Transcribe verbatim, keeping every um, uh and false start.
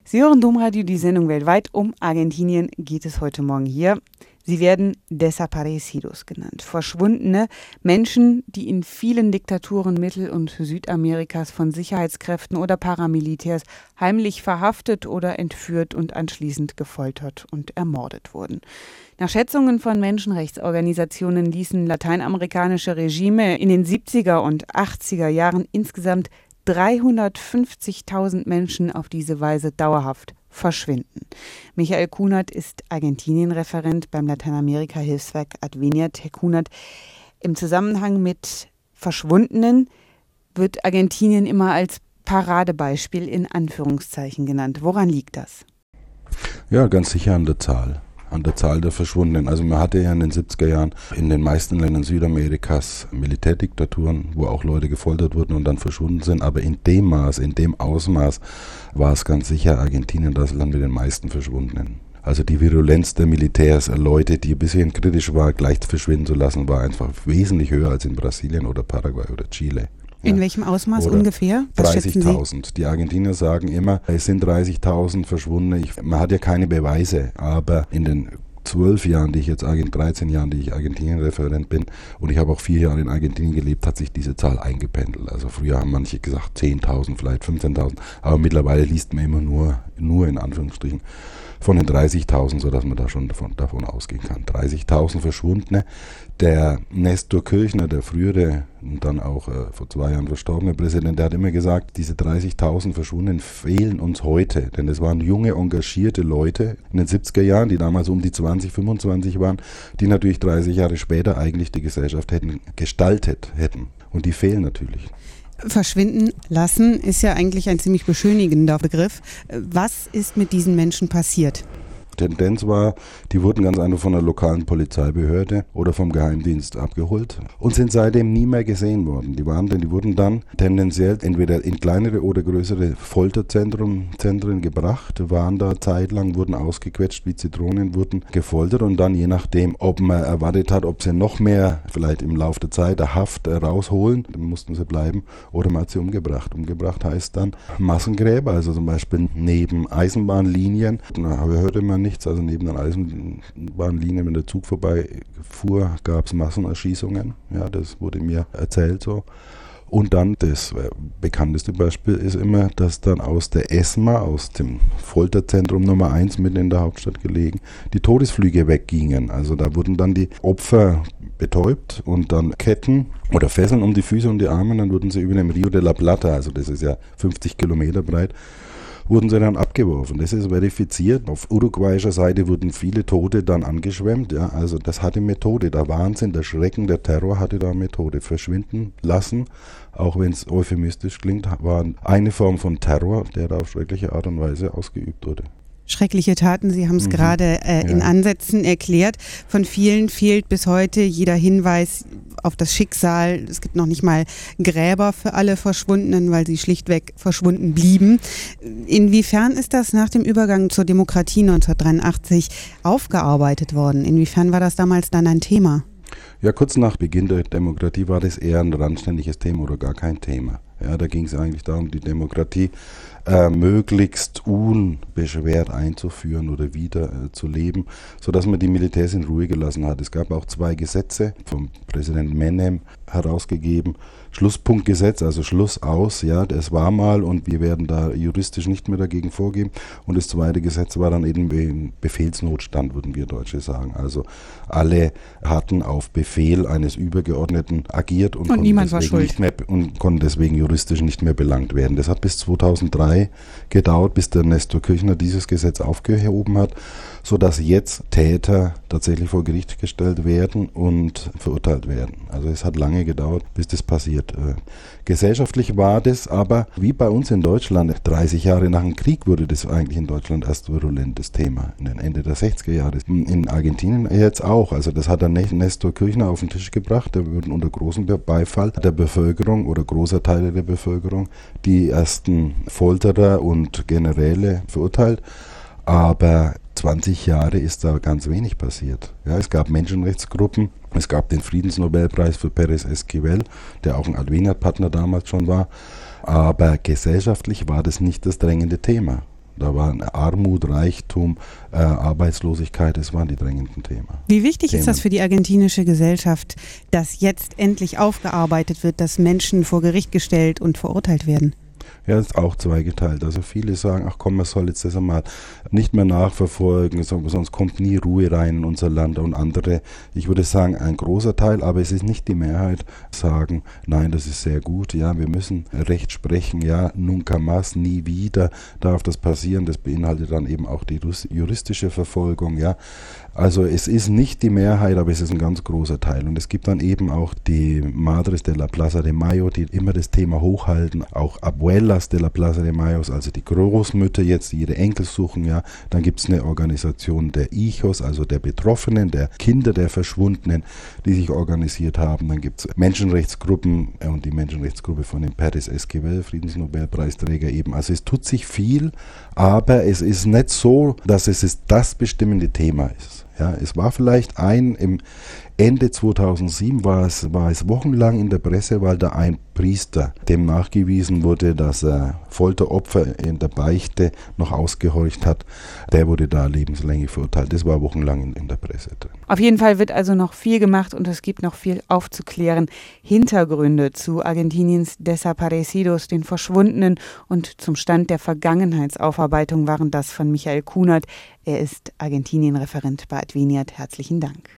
Sie hören Domradio, die Sendung weltweit. Um Argentinien geht es heute Morgen hier. Sie werden Desaparecidos genannt. Verschwundene Menschen, die in vielen Diktaturen Mittel- und Südamerikas von Sicherheitskräften oder Paramilitärs heimlich verhaftet oder entführt und anschließend gefoltert und ermordet wurden. Nach Schätzungen von Menschenrechtsorganisationen ließen lateinamerikanische Regime in den siebziger und achtziger Jahren insgesamt dreihundertfünfzigtausend Menschen auf diese Weise dauerhaft verschwinden. Michael Kunert ist Argentinien-Referent beim Lateinamerika-Hilfswerk Adveniat. Herr Kunert, im Zusammenhang mit Verschwundenen wird Argentinien immer als Paradebeispiel in Anführungszeichen genannt. Woran liegt das? Ja, ganz sicher an der Zahl. An der Zahl der Verschwundenen. Also man hatte ja in den siebziger Jahren in den meisten Ländern Südamerikas Militärdiktaturen, wo auch Leute gefoltert wurden und dann verschwunden sind. Aber in dem Maß, in dem Ausmaß war es ganz sicher Argentinien das Land mit den meisten Verschwundenen. Also die Virulenz der Militärs, Leute, die ein bisschen kritisch war, gleich verschwinden zu lassen, war einfach wesentlich höher als in Brasilien oder Paraguay oder Chile. In ja. welchem Ausmaß Oder ungefähr? dreißigtausend. Die Argentinier sagen immer, es sind dreißigtausend Verschwundene. Ich, man hat ja keine Beweise, aber in den zwölf Jahren, die ich jetzt, dreizehn Jahren, die ich Argentinien-Referent bin, und ich habe auch vier Jahre in Argentinien gelebt, hat sich diese Zahl eingependelt. Also früher haben manche gesagt zehntausend, vielleicht fünfzehntausend, aber mittlerweile liest man immer nur, nur in Anführungsstrichen, von den dreißigtausend, sodass man da schon davon, davon ausgehen kann. dreißigtausend Verschwundene. Der Nestor Kirchner, der frühere und dann auch äh, vor zwei Jahren verstorbene Präsident, der hat immer gesagt, diese dreißigtausend Verschwundenen fehlen uns heute. Denn es waren junge, engagierte Leute in den siebziger Jahren, die damals um die zwanzig, fünfundzwanzig waren, die natürlich dreißig Jahre später eigentlich die Gesellschaft hätten gestaltet hätten. Und die fehlen natürlich. Verschwinden lassen ist ja eigentlich ein ziemlich beschönigender Begriff. Was ist mit diesen Menschen passiert? Tendenz war, die wurden ganz einfach von der lokalen Polizeibehörde oder vom Geheimdienst abgeholt und sind seitdem nie mehr gesehen worden. Die waren, denn die wurden dann tendenziell entweder in kleinere oder größere Folterzentren Zentren gebracht, waren da zeitlang, wurden ausgequetscht wie Zitronen, wurden gefoltert und dann je nachdem, ob man erwartet hat, ob sie noch mehr vielleicht im Laufe der Zeit der Haft rausholen, dann mussten sie bleiben, oder man hat sie umgebracht. Umgebracht heißt dann Massengräber, also zum Beispiel neben Eisenbahnlinien, da hörte man nicht. Nichts, also neben den Eisenbahnlinien, wenn der Zug vorbeifuhr, gab es Massenerschießungen. Ja, das wurde mir erzählt so. Und dann das bekannteste Beispiel ist immer, dass dann aus der ESMA, aus dem Folterzentrum Nummer eins mitten in der Hauptstadt gelegen, die Todesflüge weggingen. Also da wurden dann die Opfer betäubt und dann Ketten oder Fesseln um die Füße und die Arme, und dann wurden sie über dem Rio de la Plata, also das ist ja fünfzig Kilometer breit, wurden sie dann abgeworfen. Das ist verifiziert. Auf uruguayischer Seite wurden viele Tote dann angeschwemmt. Ja, also das hatte Methode. Der Wahnsinn, der Schrecken, der Terror hatte da Methode. Verschwinden lassen, auch wenn es euphemistisch klingt, war eine Form von Terror, der da auf schreckliche Art und Weise ausgeübt wurde. Schreckliche Taten, Sie haben es mhm. gerade äh, ja. in Ansätzen erklärt. Von vielen fehlt bis heute jeder Hinweis auf das Schicksal. Es gibt noch nicht mal Gräber für alle Verschwundenen, weil sie schlichtweg verschwunden blieben. Inwiefern ist das nach dem Übergang zur Demokratie neunzehnhundertdreiundachtzig aufgearbeitet worden? Inwiefern war das damals dann ein Thema? Ja, kurz nach Beginn der Demokratie war das eher ein randständiges Thema oder gar kein Thema. Ja, da ging es eigentlich darum, die Demokratie äh, möglichst unbeschwert einzuführen oder wieder äh, zu leben, sodass man die Militärs in Ruhe gelassen hat. Es gab auch zwei Gesetze vom Präsident Menem herausgegeben. Schlusspunktgesetz, also Schluss aus, ja, das war mal und wir werden da juristisch nicht mehr dagegen vorgehen. Und das zweite Gesetz war dann eben Befehlsnotstand, würden wir Deutsche sagen. Also alle hatten auf Befehl eines Übergeordneten agiert und, und niemand war schuld. schuld. Nicht mehr, und konnten deswegen juristisch nicht mehr belangt werden. Das hat bis zweitausenddrei gedauert, bis der Nestor Kirchner dieses Gesetz aufgehoben hat, sodass jetzt Täter tatsächlich vor Gericht gestellt werden und verurteilt werden. Also es hat lange gedauert, bis das passiert. Gesellschaftlich war das aber, wie bei uns in Deutschland, dreißig Jahre nach dem Krieg wurde das eigentlich in Deutschland erst virulentes Thema, in den Ende der sechziger Jahre. In Argentinien jetzt auch. Also das hat der Nestor Kirchner auf den Tisch gebracht. Da wurden unter großem Beifall der Bevölkerung oder großer Teile der Bevölkerung die ersten Folterer und Generäle verurteilt. Aber zwanzig Jahre ist da ganz wenig passiert. Ja, es gab Menschenrechtsgruppen, es gab den Friedensnobelpreis für Pérez Esquivel, der auch ein Adveniat-Partner damals schon war, aber gesellschaftlich war das nicht das drängende Thema. Da waren Armut, Reichtum, äh, Arbeitslosigkeit, das waren die drängenden Themen. Wie wichtig Themen. ist das für die argentinische Gesellschaft, dass jetzt endlich aufgearbeitet wird, dass Menschen vor Gericht gestellt und verurteilt werden? Ja, ist auch zweigeteilt. Also viele sagen, ach komm, man soll jetzt das einmal nicht mehr nachverfolgen, sonst kommt nie Ruhe rein in unser Land. Und andere, ich würde sagen, ein großer Teil, aber es ist nicht die Mehrheit, sagen, nein, das ist sehr gut, ja, wir müssen Recht sprechen, ja, nunca más, nie wieder darf das passieren. Das beinhaltet dann eben auch die juristische Verfolgung, ja. Also es ist nicht die Mehrheit, aber es ist ein ganz großer Teil. Und es gibt dann eben auch die Madres de la Plaza de Mayo, die immer das Thema hochhalten, auch Abuelas de la Plaza de Mayo, also die Großmütter jetzt, die ihre Enkel suchen, ja. Dann gibt es eine Organisation der Hijos, also der Betroffenen, der Kinder der Verschwundenen, die sich organisiert haben. Dann gibt es Menschenrechtsgruppen und die Menschenrechtsgruppe von dem Pérez Esquivel, Friedensnobelpreisträger eben. Also es tut sich viel, aber es ist nicht so, dass es das bestimmende Thema ist. Ja, es war vielleicht ein, im Ende zweitausendsieben war es, war es wochenlang in der Presse, weil da ein Priester, dem nachgewiesen wurde, dass er Folteropfer in der Beichte noch ausgehorcht hat, der wurde da lebenslänglich verurteilt. Das war wochenlang in, in der Presse drin. Auf jeden Fall wird also noch viel gemacht und es gibt noch viel aufzuklären. Hintergründe zu Argentiniens Desaparecidos, den Verschwundenen, und zum Stand der Vergangenheitsaufarbeitung waren das von Michael Kunert. Er ist Argentinien-Referent bei Adveniat. Herzlichen Dank.